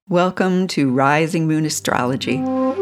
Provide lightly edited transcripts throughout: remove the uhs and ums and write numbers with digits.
Welcome to Rising Moon Astrology.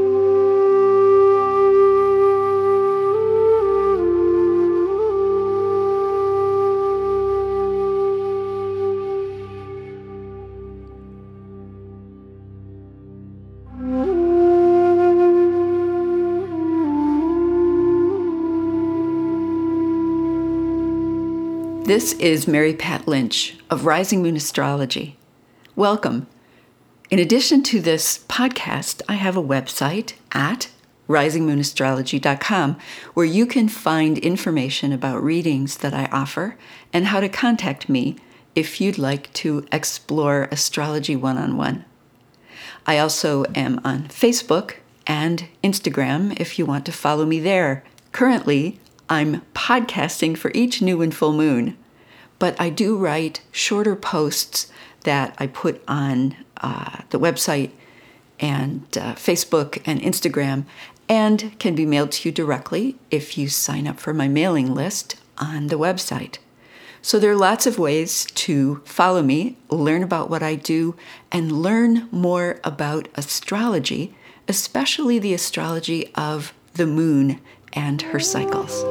This is Mary Pat Lynch of Rising Moon Astrology. Welcome. In addition to this podcast, I have a website at risingmoonastrology.com where you can find information about readings that I offer and how to contact me if you'd like to explore astrology one-on-one. I also am on Facebook and Instagram if you want to follow me there. Currently, I'm podcasting for each new and full moon, but I do write shorter posts that I put on the website and Facebook and Instagram, and can be mailed to you directly if you sign up for my mailing list on the website. So there are lots of ways to follow me, learn about what I do, and learn more about astrology, especially the astrology of the moon and her cycles.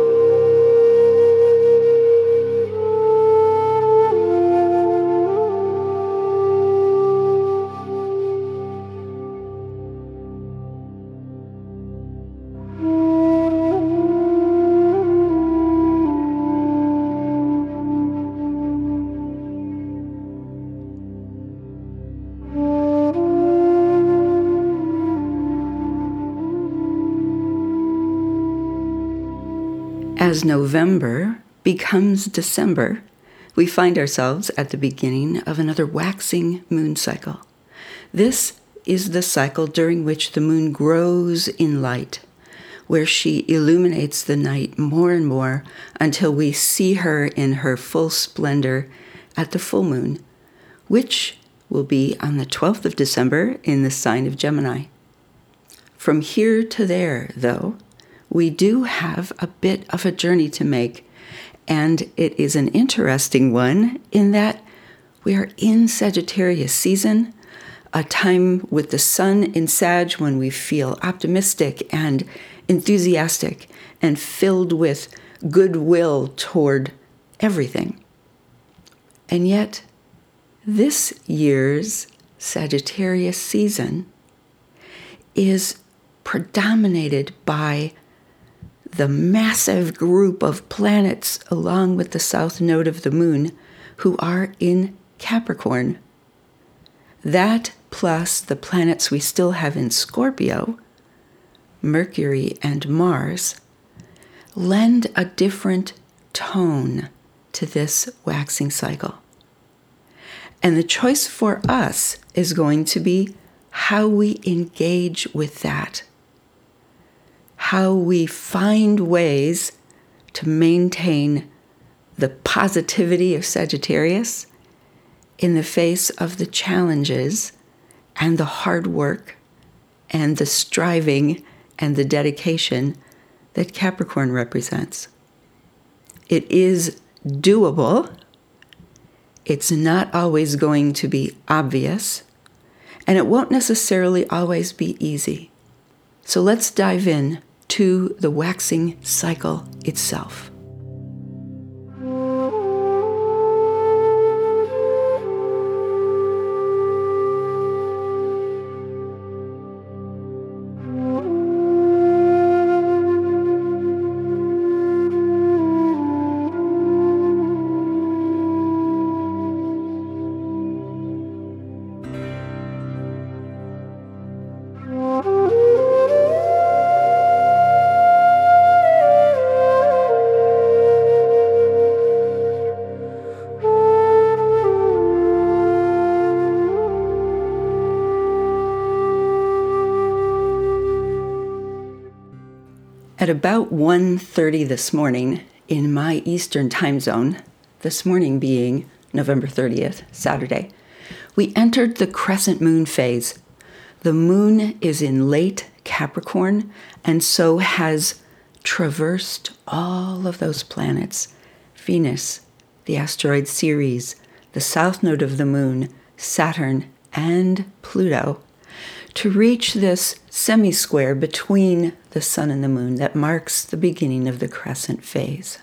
As November becomes December, we find ourselves at the beginning of another waxing moon cycle. This is the cycle during which the moon grows in light, where she illuminates the night more and more until we see her in her full splendor at the full moon, which will be on the 12th of December in the sign of Gemini. From here to there, though, we do have a bit of a journey to make, and it is an interesting one in that we are in Sagittarius season, a time with the sun in Sag when we feel optimistic and enthusiastic and filled with goodwill toward everything. And yet, this year's Sagittarius season is predominated by the massive group of planets along with the south node of the moon who are in Capricorn. That plus the planets we still have in Scorpio, Mercury and Mars, lend a different tone to this waxing cycle. And the choice for us is going to be how we engage with that. How we find ways to maintain the positivity of Sagittarius in the face of the challenges and the hard work and the striving and the dedication that Capricorn represents. It is doable. It's not always going to be obvious, and it won't necessarily always be easy. So let's dive in to the waxing cycle itself. At about 1:30 this morning in my Eastern time zone, this morning being November 30th, Saturday, we entered the crescent moon phase. The moon is in late Capricorn and so has traversed all of those planets, Venus, the asteroid Ceres, the south node of the moon, Saturn, and Pluto to reach this semi-square between the sun and the moon that marks the beginning of the crescent phase.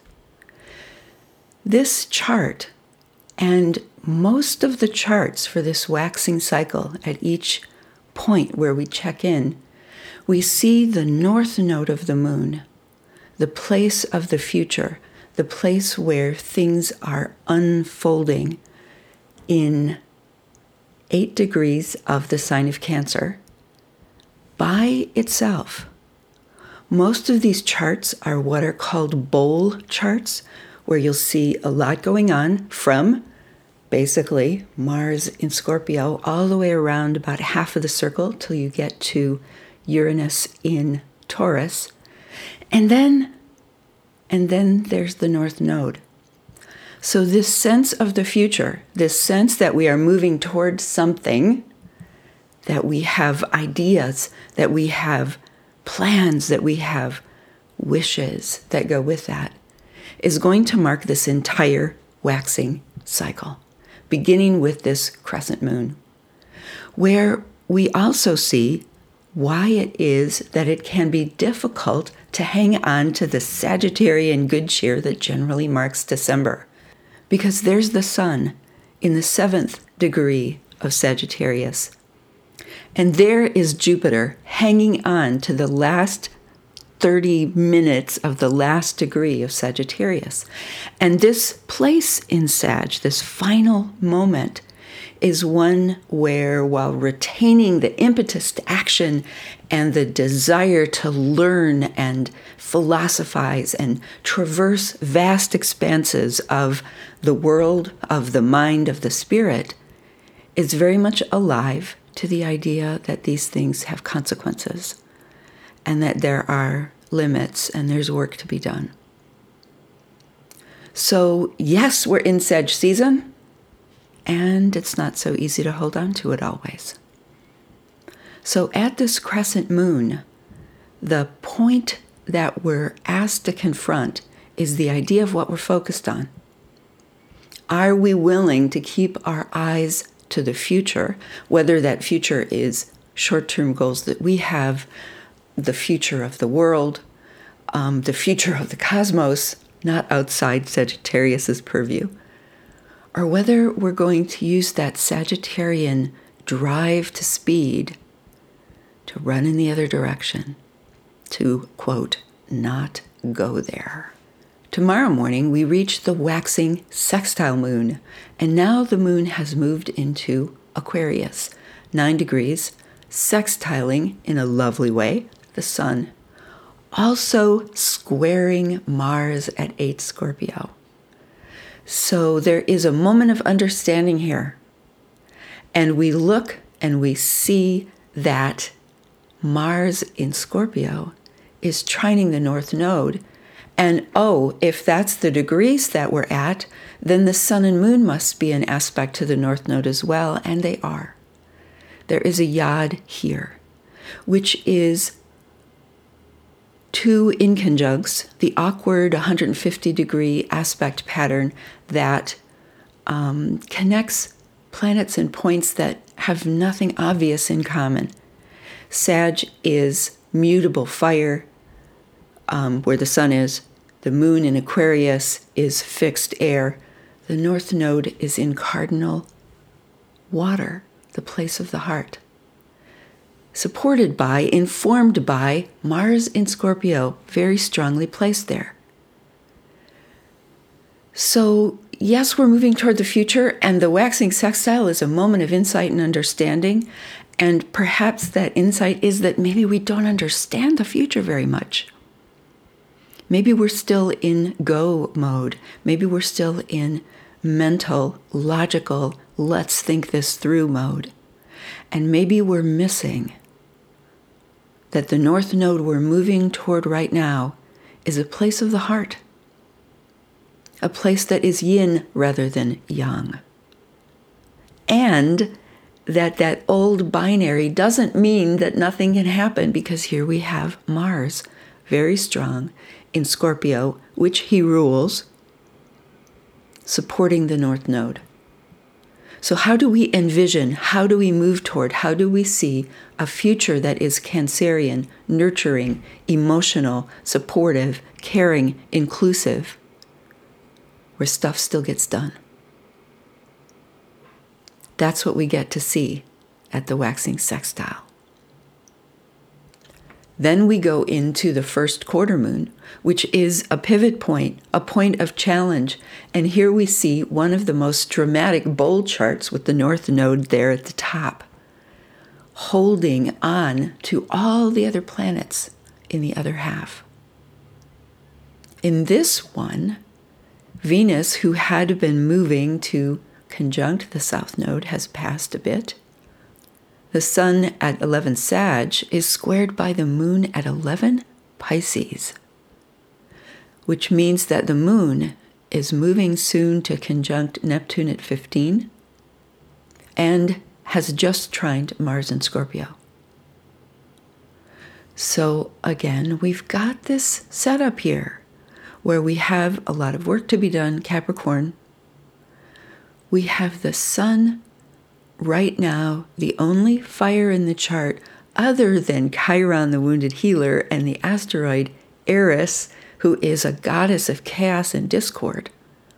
This chart, and most of the charts for this waxing cycle at each point where we check in, we see the north node of the moon, the place of the future, the place where things are unfolding in 8 degrees of the sign of Cancer by itself. Most of these charts are what are called bowl charts, where you'll see a lot going on from basically Mars in Scorpio all the way around about half of the circle till you get to Uranus in Taurus. And then there's the North Node. So this sense of the future, this sense that we are moving towards something, that we have ideas, that we have plans, that we have wishes that go with that, is going to mark this entire waxing cycle, beginning with this crescent moon, where we also see why it is that it can be difficult to hang on to the Sagittarian good cheer that generally marks December. Because there's the sun in the 7th degree of Sagittarius. And there is Jupiter hanging on to the last 30 minutes of the last degree of Sagittarius. And this place in Sag, this final moment, is one where, while retaining the impetus to action and the desire to learn and philosophize and traverse vast expanses of the world, of the mind, of the spirit, is very much alive to the idea that these things have consequences and that there are limits and there's work to be done. So yes, we're in Sag season, and it's not so easy to hold on to it always. So at this crescent moon, the point that we're asked to confront is the idea of what we're focused on. Are we willing to keep our eyes to the future, whether that future is short-term goals that we have, the future of the world, the future of the cosmos, not outside Sagittarius's purview, or whether we're going to use that Sagittarian drive to speed to run in the other direction, to, quote, not go there. Tomorrow morning, we reach the waxing sextile moon, and now the moon has moved into Aquarius, 9 degrees, sextiling in a lovely way the sun, also squaring Mars at 8 Scorpio. So there is a moment of understanding here, and we look and we see that Mars in Scorpio is trining the North Node. And if that's the degrees that we're at, then the sun and moon must be an aspect to the North Node as well, and they are. There is a yod here, which is 2 inconjuncts, the awkward 150-degree aspect pattern that connects planets and points that have nothing obvious in common. Sag is mutable fire, where the sun is. The moon in Aquarius is fixed air. The North Node is in cardinal water, the place of the heart. Supported by, informed by, Mars in Scorpio, very strongly placed there. So, yes, we're moving toward the future, and the waxing sextile is a moment of insight and understanding, and perhaps that insight is that maybe we don't understand the future very much. Maybe we're still in go mode. Maybe we're still in mental, logical, let's think this through mode. And maybe we're missing that the North Node we're moving toward right now is a place of the heart, a place that is yin rather than yang. And that old binary doesn't mean that nothing can happen, because here we have Mars, very strong, in Scorpio, which he rules, supporting the North Node. So how do we envision, how do we move toward, how do we see a future that is Cancerian, nurturing, emotional, supportive, caring, inclusive, where stuff still gets done? That's what we get to see at the waxing sextile. Then we go into the first quarter moon, which is a pivot point, a point of challenge. And here we see one of the most dramatic bold charts with the North Node there at the top, holding on to all the other planets in the other half. In this one, Venus, who had been moving to conjunct the South Node, has passed a bit. The Sun at 11 Sag is squared by the Moon at 11 Pisces, which means that the Moon is moving soon to conjunct Neptune at 15 and has just trined Mars in Scorpio. So again, we've got this setup here where we have a lot of work to be done, Capricorn. We have the Sun right now, the only fire in the chart other than Chiron, the wounded healer, and the asteroid Eris, who is a goddess of chaos and discord.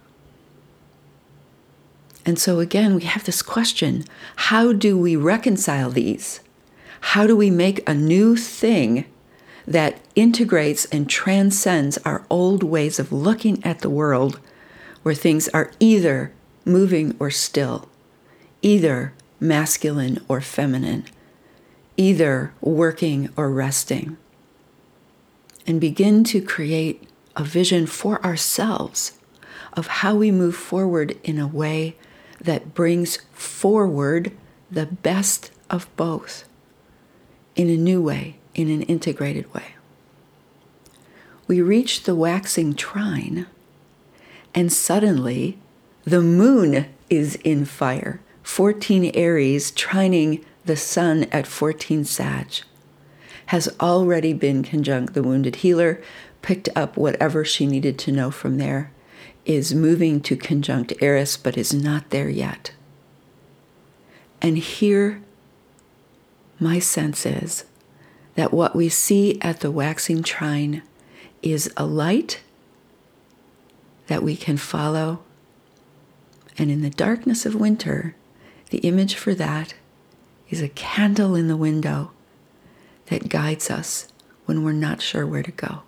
And so again, we have this question, how do we reconcile these? How do we make a new thing that integrates and transcends our old ways of looking at the world, where things are either moving or still, either masculine or feminine, either working or resting, and begin to create a vision for ourselves of how we move forward in a way that brings forward the best of both in a new way, in an integrated way. We reach the waxing trine, and suddenly the moon is in fire. 14 Aries trining the Sun at 14 Sag, has already been conjunct the wounded healer, picked up whatever she needed to know from there, is moving to conjunct Eris, but is not there yet. And here, my sense is that what we see at the waxing trine is a light that we can follow. And in the darkness of winter, the image for that is a candle in the window that guides us when we're not sure where to go.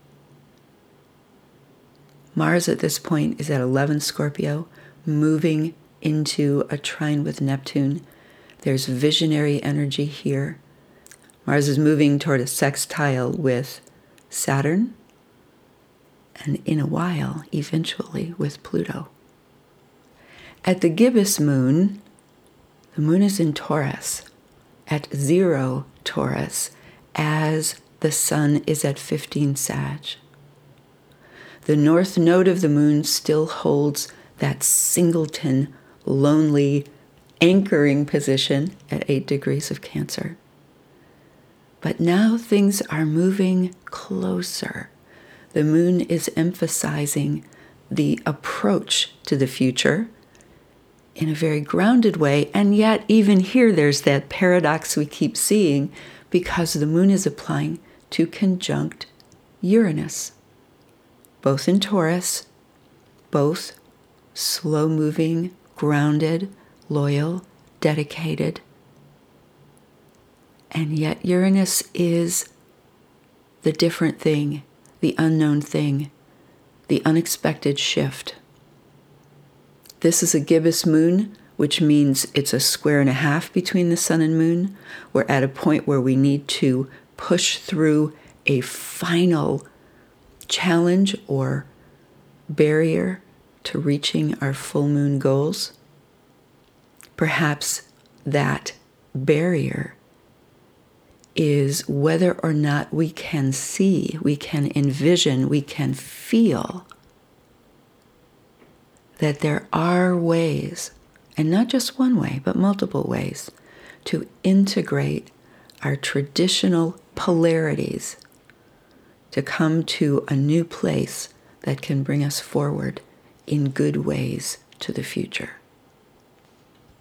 Mars at this point is at 11 Scorpio, moving into a trine with Neptune. There's visionary energy here. Mars is moving toward a sextile with Saturn, and in a while, eventually, with Pluto. At the gibbous moon, the moon is in Taurus, at 0 Taurus, as the Sun is at 15 Sag. The north node of the moon still holds that singleton, lonely, anchoring position at 8 degrees of Cancer. But now things are moving closer. The moon is emphasizing the approach to the future in a very grounded way, and yet even here there's that paradox we keep seeing because the moon is applying to conjunct Uranus, both in Taurus, both slow-moving, grounded, loyal, dedicated, and yet Uranus is the different thing, the unknown thing, the unexpected shift. This is a gibbous moon, which means it's a square and a half between the sun and moon. We're at a point where we need to push through a final challenge or barrier to reaching our full moon goals. Perhaps that barrier is whether or not we can see, we can envision, we can feel that there are ways, and not just one way, but multiple ways, to integrate our traditional polarities to come to a new place that can bring us forward in good ways to the future.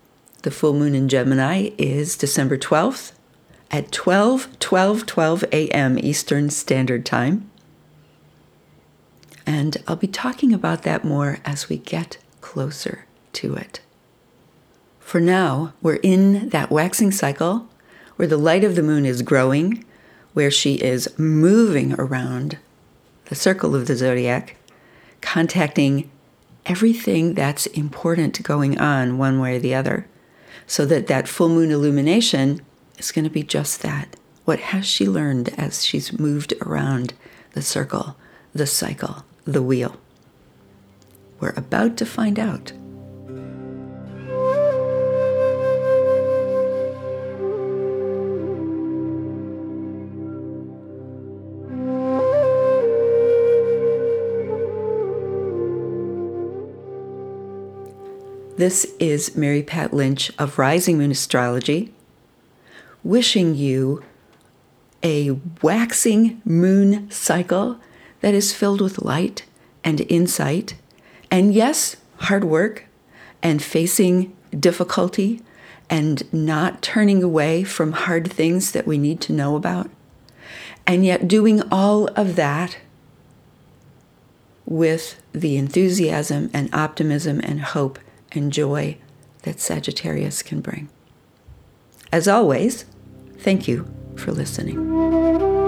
The full moon in Gemini is December 12th at 12 a.m. Eastern Standard Time. And I'll be talking about that more as we get closer to it. For now, we're in that waxing cycle where the light of the moon is growing, where she is moving around the circle of the zodiac, contacting everything that's important going on one way or the other, so that full moon illumination is going to be just that. What has she learned as she's moved around the circle, the cycle, the wheel? We're about to find out. This is Mary Pat Lynch of Rising Moon Astrology, wishing you a waxing moon cycle that is filled with light and insight, and yes, hard work, and facing difficulty, and not turning away from hard things that we need to know about, and yet doing all of that with the enthusiasm and optimism and hope and joy that Sagittarius can bring. As always, thank you for listening.